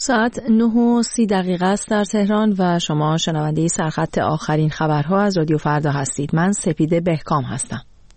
ساعت 9:30 است در تهران و شما شنونده سرخط آخرین خبرها از رادیو فردا هستید. من سپیده بهکام هستم.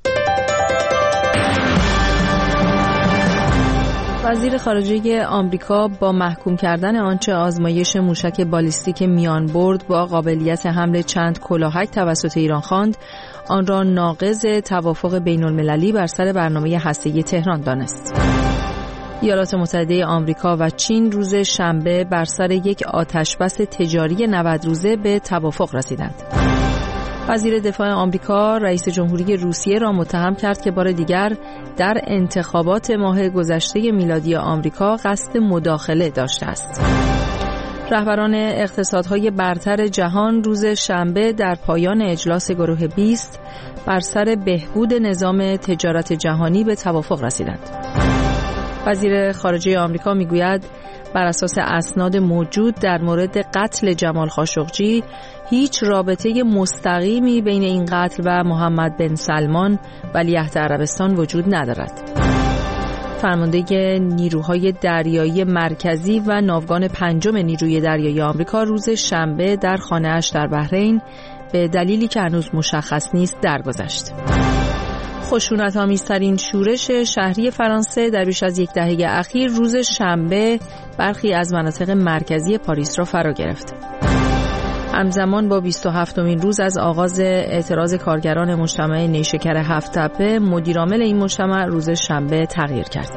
وزیر خارجه آمریکا با محکوم کردن آنچه آزمایش موشک بالیستیک میان برد با قابلیت حمل چند کلاهک توسط ایران خواند، آن را ناقض توافق بین‌المللی بر سر برنامه هسته‌ای تهران دانست. ایالات متحده آمریکا و چین روز شنبه بر سر یک آتشبس تجاری 90 روزه به توافق رسیدند. وزیر دفاع آمریکا رئیس جمهوری روسیه را متهم کرد که بار دیگر در انتخابات ماه گذشته میلادی آمریکا قصد مداخله داشته است. رهبران اقتصادهای برتر جهان روز شنبه در پایان اجلاس گروه 20 بر سر بهبود نظام تجارت جهانی به توافق رسیدند. وزیر خارجه آمریکا میگوید بر اساس اسناد موجود در مورد قتل جمال خاشقجی هیچ رابطه مستقیمی بین این قتل و محمد بن سلمان ولیعهد عربستان وجود ندارد. فرمانده نیروهای دریایی مرکزی و ناوگان پنجم نیروی دریایی آمریکا روز شنبه در خانه‌اش در بحرین به دلیلی که هنوز مشخص نیست درگذشت. خشونت‌آمیزترین شورش شهری فرانسه در بیش از یک دهه اخیر روز شنبه برخی از مناطق مرکزی پاریس را فرا گرفت. همزمان با 27مین روز از آغاز اعتراض کارگران مجتمع نیشکر هفت‌تپه، مدیرعامل این مجتمع روز شنبه تغییر کرد.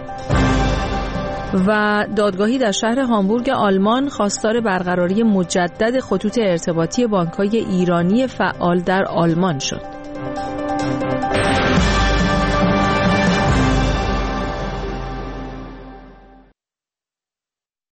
و دادگاهی در شهر هامبورگ آلمان خواستار برقراری مجدد خطوط ارتباطی بانک‌های ایرانی فعال در آلمان شد.